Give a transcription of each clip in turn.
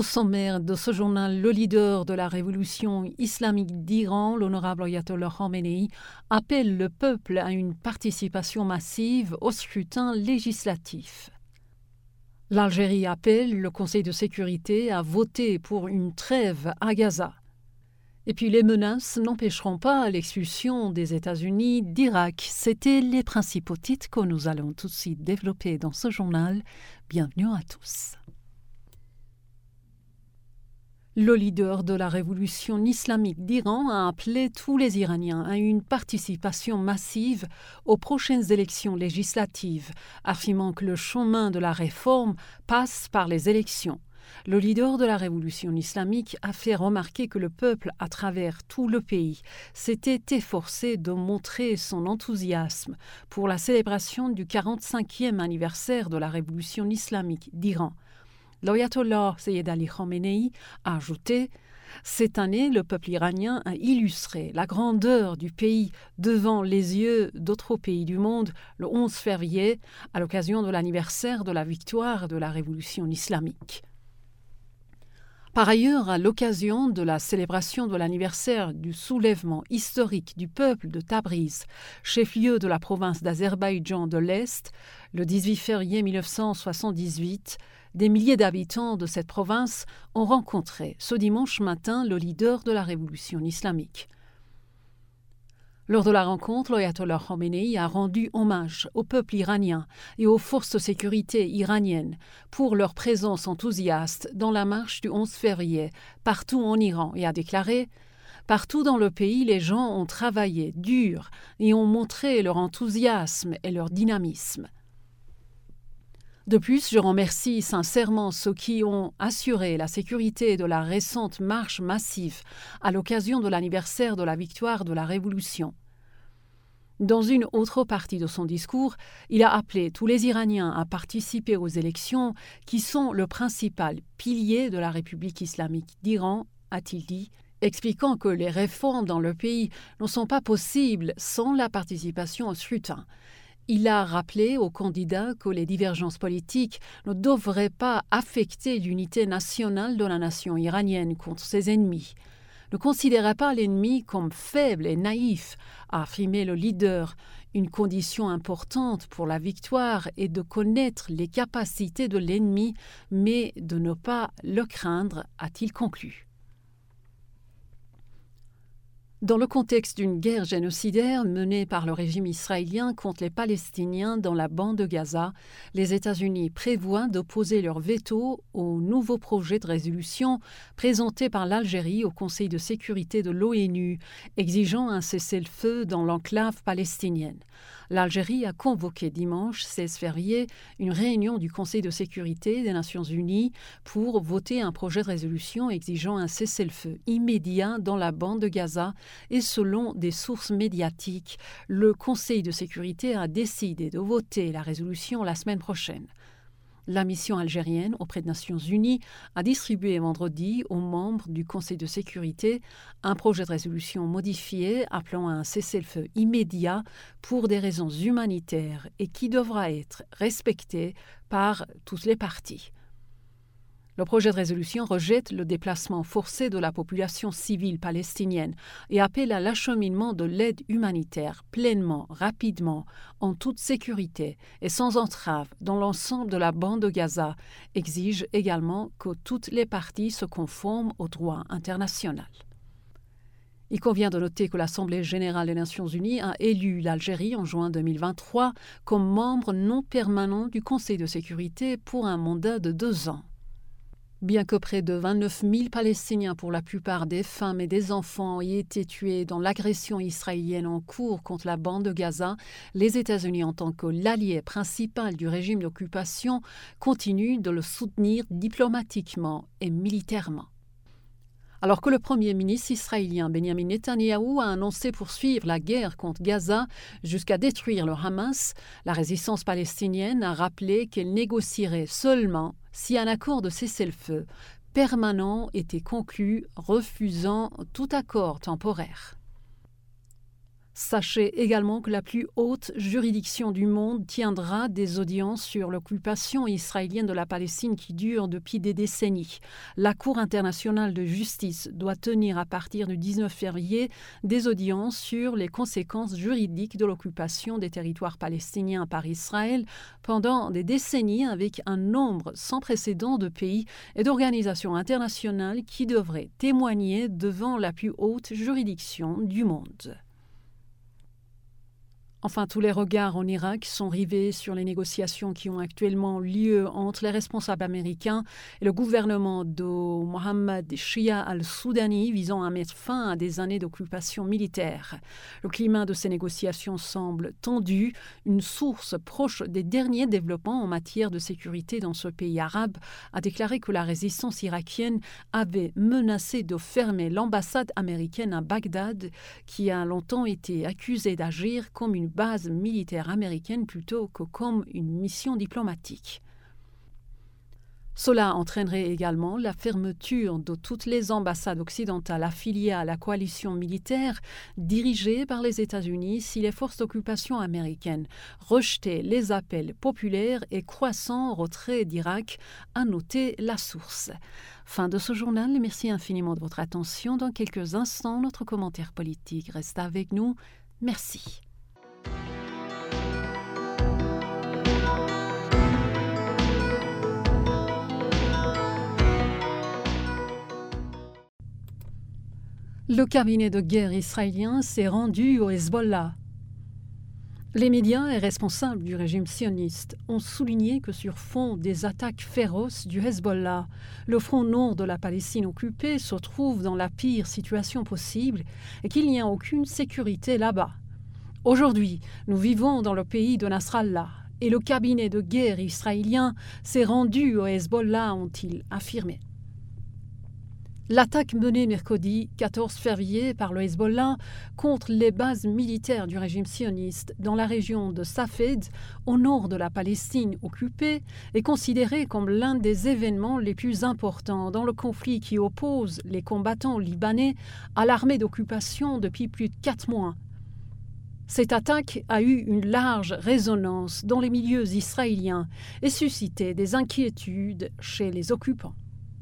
sommaire de ce journal, le leader de la révolution islamique d'Iran, l'honorable Ayatollah Khamenei, appelle le peuple à une participation massive au scrutin législatif. L'Algérie appelle le Conseil de sécurité à voter pour une trêve à Gaza. Et puis les menaces n'empêcheront pas l'expulsion des États-Unis d'Irak. C'étaient les principaux titres que nous allons tout de suite développer dans ce journal. Bienvenue à tous. Le leader de la révolution islamique d'Iran a appelé tous les Iraniens à une participation massive aux prochaines élections législatives, affirmant que le chemin de la réforme passe par les élections. Le leader de la révolution islamique a fait remarquer que le peuple, à travers tout le pays, s'était efforcé de montrer son enthousiasme pour la célébration du 45e anniversaire de la révolution islamique d'Iran. L'ayatollah Sayyid Ali Khamenei a ajouté « Cette année, le peuple iranien a illustré la grandeur du pays devant les yeux d'autres pays du monde le 11 février à l'occasion de l'anniversaire de la victoire de la révolution islamique. » Par ailleurs, à l'occasion de la célébration de l'anniversaire du soulèvement historique du peuple de Tabriz, chef-lieu de la province d'Azerbaïdjan de l'Est, le 18 février 1978, des milliers d'habitants de cette province ont rencontré ce dimanche matin le leader de la révolution islamique. Lors de la rencontre, l'ayatollah Khamenei a rendu hommage au peuple iranien et aux forces de sécurité iraniennes pour leur présence enthousiaste dans la marche du 11 février partout en Iran et a déclaré « Partout dans le pays, les gens ont travaillé dur et ont montré leur enthousiasme et leur dynamisme. » De plus, je remercie sincèrement ceux qui ont assuré la sécurité de la récente marche massive à l'occasion de l'anniversaire de la victoire de la Révolution. Dans une autre partie de son discours, il a appelé tous les Iraniens à participer aux élections qui sont le principal pilier de la République islamique d'Iran, a-t-il dit, expliquant que les réformes dans le pays ne sont pas possibles sans la participation au scrutin. Il a rappelé aux candidats que les divergences politiques ne devraient pas affecter l'unité nationale de la nation iranienne contre ses ennemis. Ne considérez pas l'ennemi comme faible et naïf, a affirmé le leader. Une condition importante pour la victoire est de connaître les capacités de l'ennemi, mais de ne pas le craindre, a-t-il conclu. Dans le contexte d'une guerre génocidaire menée par le régime israélien contre les Palestiniens dans la bande de Gaza, les États-Unis prévoient d'opposer leur veto au nouveau projet de résolution présenté par l'Algérie au Conseil de sécurité de l'ONU, exigeant un cessez-le-feu dans l'enclave palestinienne. L'Algérie a convoqué dimanche 16 février une réunion du Conseil de sécurité des Nations Unies pour voter un projet de résolution exigeant un cessez-le-feu immédiat dans la bande de Gaza. Et selon des sources médiatiques, le Conseil de sécurité a décidé de voter la résolution la semaine prochaine. La mission algérienne auprès des Nations Unies a distribué vendredi aux membres du Conseil de sécurité un projet de résolution modifié appelant à un cessez-le-feu immédiat pour des raisons humanitaires et qui devra être respecté par toutes les parties. Le projet de résolution rejette le déplacement forcé de la population civile palestinienne et appelle à l'acheminement de l'aide humanitaire pleinement, rapidement, en toute sécurité et sans entrave dans l'ensemble de la bande de Gaza, exige également que toutes les parties se conforment au droit international. Il convient de noter que l'Assemblée générale des Nations unies a élu l'Algérie en juin 2023 comme membre non permanent du Conseil de sécurité pour un mandat de 2 ans. Bien que près de 29 000 Palestiniens, pour la plupart des femmes et des enfants, aient été tués dans l'agression israélienne en cours contre la bande de Gaza, les États-Unis, en tant que l'allié principal du régime d'occupation, continuent de le soutenir diplomatiquement et militairement. Alors que le Premier ministre israélien Benjamin Netanyahou a annoncé poursuivre la guerre contre Gaza jusqu'à détruire le Hamas, la résistance palestinienne a rappelé qu'elle négocierait seulement si un accord de cessez-le-feu permanent était conclu, refusant tout accord temporaire. Sachez également que la plus haute juridiction du monde tiendra des audiences sur l'occupation israélienne de la Palestine qui dure depuis des décennies. La Cour internationale de justice doit tenir à partir du 19 février des audiences sur les conséquences juridiques de l'occupation des territoires palestiniens par Israël pendant des décennies, avec un nombre sans précédent de pays et d'organisations internationales qui devraient témoigner devant la plus haute juridiction du monde. Enfin, tous les regards en Irak sont rivés sur les négociations qui ont actuellement lieu entre les responsables américains et le gouvernement de Mohammed Shia al-Soudani visant à mettre fin à des années d'occupation militaire. Le climat de ces négociations semble tendu. Une source proche des derniers développements en matière de sécurité dans ce pays arabe a déclaré que la résistance irakienne avait menacé de fermer l'ambassade américaine à Bagdad, qui a longtemps été accusée d'agir comme une base militaire américaine plutôt que comme une mission diplomatique. Cela entraînerait également la fermeture de toutes les ambassades occidentales affiliées à la coalition militaire dirigée par les États-Unis si les forces d'occupation américaines rejetaient les appels populaires et croissants retrait d'Irak, a noté la source. Fin de ce journal, merci infiniment de votre attention. Dans quelques instants, notre commentaire politique reste avec nous. Merci. Le cabinet de guerre israélien s'est rendu au Hezbollah. Les médias et responsables du régime sioniste ont souligné que sur fond des attaques féroces du Hezbollah, le front nord de la Palestine occupée se trouve dans la pire situation possible et qu'il n'y a aucune sécurité là-bas. Aujourd'hui, nous vivons dans le pays de Nasrallah et le cabinet de guerre israélien s'est rendu au Hezbollah, ont-ils affirmé. L'attaque menée mercredi 14 février par le Hezbollah contre les bases militaires du régime sioniste dans la région de Safed, au nord de la Palestine occupée, est considérée comme l'un des événements les plus importants dans le conflit qui oppose les combattants libanais à l'armée d'occupation depuis plus de 4 mois. Cette attaque a eu une large résonance dans les milieux israéliens et suscité des inquiétudes chez les occupants.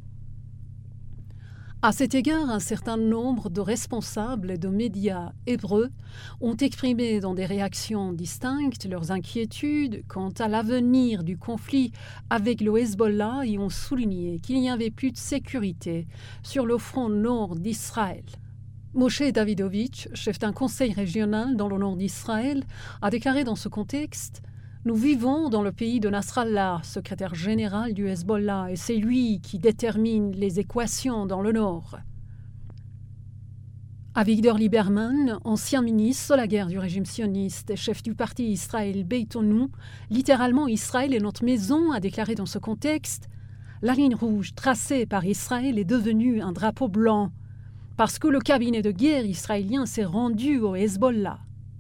À cet égard, un certain nombre de responsables et de médias hébreux ont exprimé dans des réactions distinctes leurs inquiétudes quant à l'avenir du conflit avec le Hezbollah et ont souligné qu'il n'y avait plus de sécurité sur le front nord d'Israël. Moshe Davidovitch, chef d'un conseil régional dans le nord d'Israël, a déclaré dans ce contexte « Nous vivons dans le pays de Nasrallah, secrétaire général du Hezbollah, et c'est lui qui détermine les équations dans le nord. » Avigdor Lieberman, ancien ministre de la guerre du régime sioniste et chef du parti Israël Beitonu, littéralement Israël est notre maison, a déclaré dans ce contexte « La ligne rouge tracée par Israël est devenue un drapeau blanc parce que le cabinet de guerre israélien s'est rendu au Hezbollah. »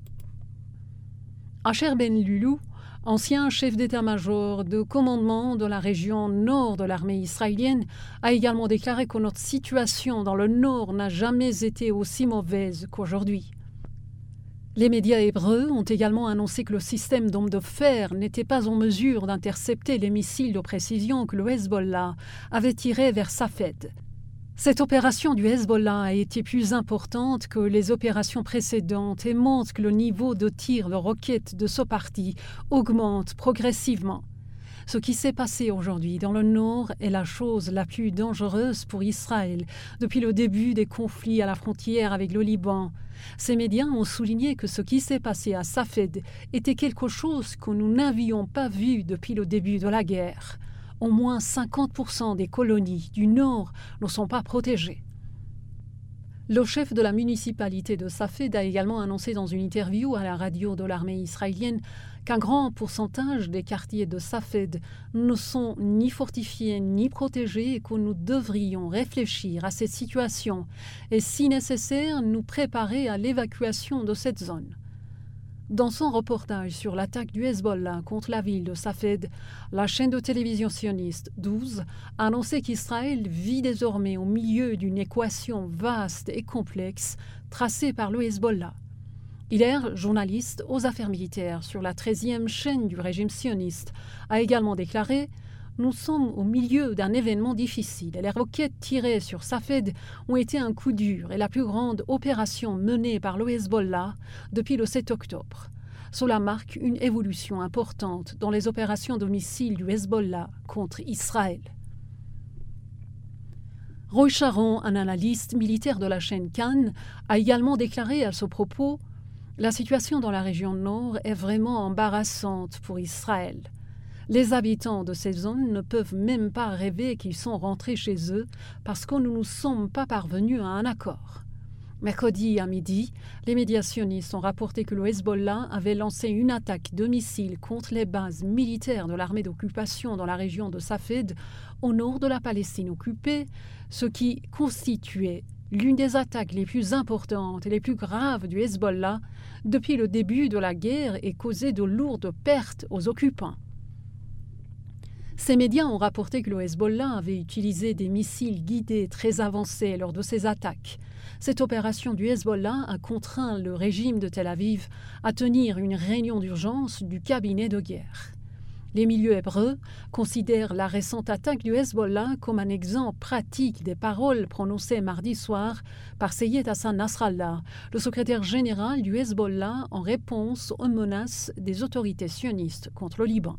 Asher Ben Lulu, ancien chef d'état-major de commandement de la région nord de l'armée israélienne, a également déclaré que notre situation dans le nord n'a jamais été aussi mauvaise qu'aujourd'hui. Les médias hébreux ont également annoncé que le système d'hommes de fer n'était pas en mesure d'intercepter les missiles de précision que le Hezbollah avait tirés vers Safed. Cette opération du Hezbollah a été plus importante que les opérations précédentes et montre que le niveau de tir de roquettes de ce parti augmente progressivement. Ce qui s'est passé aujourd'hui dans le nord est la chose la plus dangereuse pour Israël depuis le début des conflits à la frontière avec le Liban. Ces médias ont souligné que ce qui s'est passé à Safed était quelque chose que nous n'avions pas vu depuis le début de la guerre. Au moins 50% des colonies du Nord ne sont pas protégées. Le chef de la municipalité de Safed a également annoncé dans une interview à la radio de l'armée israélienne qu'un grand pourcentage des quartiers de Safed ne sont ni fortifiés ni protégés et que nous devrions réfléchir à cette situation et, si nécessaire, nous préparer à l'évacuation de cette zone. Dans son reportage sur l'attaque du Hezbollah contre la ville de Safed, la chaîne de télévision sioniste 12 a annoncé qu'Israël vit désormais au milieu d'une équation vaste et complexe tracée par le Hezbollah. Hilaire, journaliste aux affaires militaires sur la 13e chaîne du régime sioniste, a également déclaré « Nous sommes au milieu d'un événement difficile et les roquettes tirées sur Safed ont été un coup dur et la plus grande opération menée par le Hezbollah depuis le 7 octobre. Cela marque une évolution importante dans les opérations de missiles du Hezbollah contre Israël. » Roy Sharon, un analyste militaire de la chaîne Cannes, a également déclaré à ce propos « La situation dans la région nord est vraiment embarrassante pour Israël. Les habitants de ces zones ne peuvent même pas rêver qu'ils sont rentrés chez eux parce que nous ne sommes pas parvenus à un accord. » Mercredi à midi, les médias sionistes ont rapporté que le Hezbollah avait lancé une attaque de missiles contre les bases militaires de l'armée d'occupation dans la région de Safed, au nord de la Palestine occupée, ce qui constituait l'une des attaques les plus importantes et les plus graves du Hezbollah depuis le début de la guerre et causait de lourdes pertes aux occupants. Ces médias ont rapporté que le Hezbollah avait utilisé des missiles guidés très avancés lors de ses attaques. Cette opération du Hezbollah a contraint le régime de Tel Aviv à tenir une réunion d'urgence du cabinet de guerre. Les milieux hébreux considèrent la récente attaque du Hezbollah comme un exemple pratique des paroles prononcées mardi soir par Seyed Hassan Nasrallah, le secrétaire général du Hezbollah, en réponse aux menaces des autorités sionistes contre le Liban.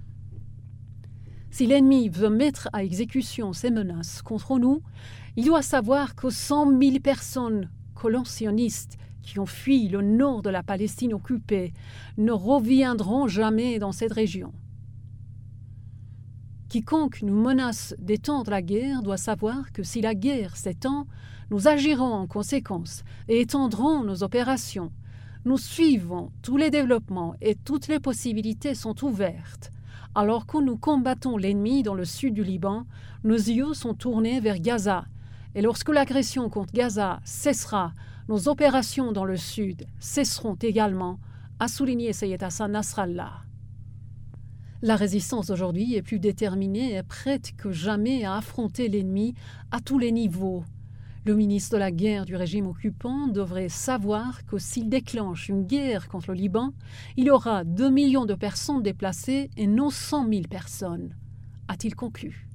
Si l'ennemi veut mettre à exécution ces menaces contre nous, il doit savoir que 100 000 personnes, colons sionistes, qui ont fui le nord de la Palestine occupée, ne reviendront jamais dans cette région. Quiconque nous menace d'étendre la guerre doit savoir que si la guerre s'étend, nous agirons en conséquence et étendrons nos opérations. Nous suivons tous les développements et toutes les possibilités sont ouvertes. Alors que nous combattons l'ennemi dans le sud du Liban, nos yeux sont tournés vers Gaza. Et lorsque l'agression contre Gaza cessera, nos opérations dans le sud cesseront également, a souligné Seyed Hassan Nasrallah. La résistance aujourd'hui est plus déterminée et prête que jamais à affronter l'ennemi à tous les niveaux. Le ministre de la guerre du régime occupant devrait savoir que s'il déclenche une guerre contre le Liban, il y aura 2 millions de personnes déplacées et non 100 000 personnes, a-t-il conclu.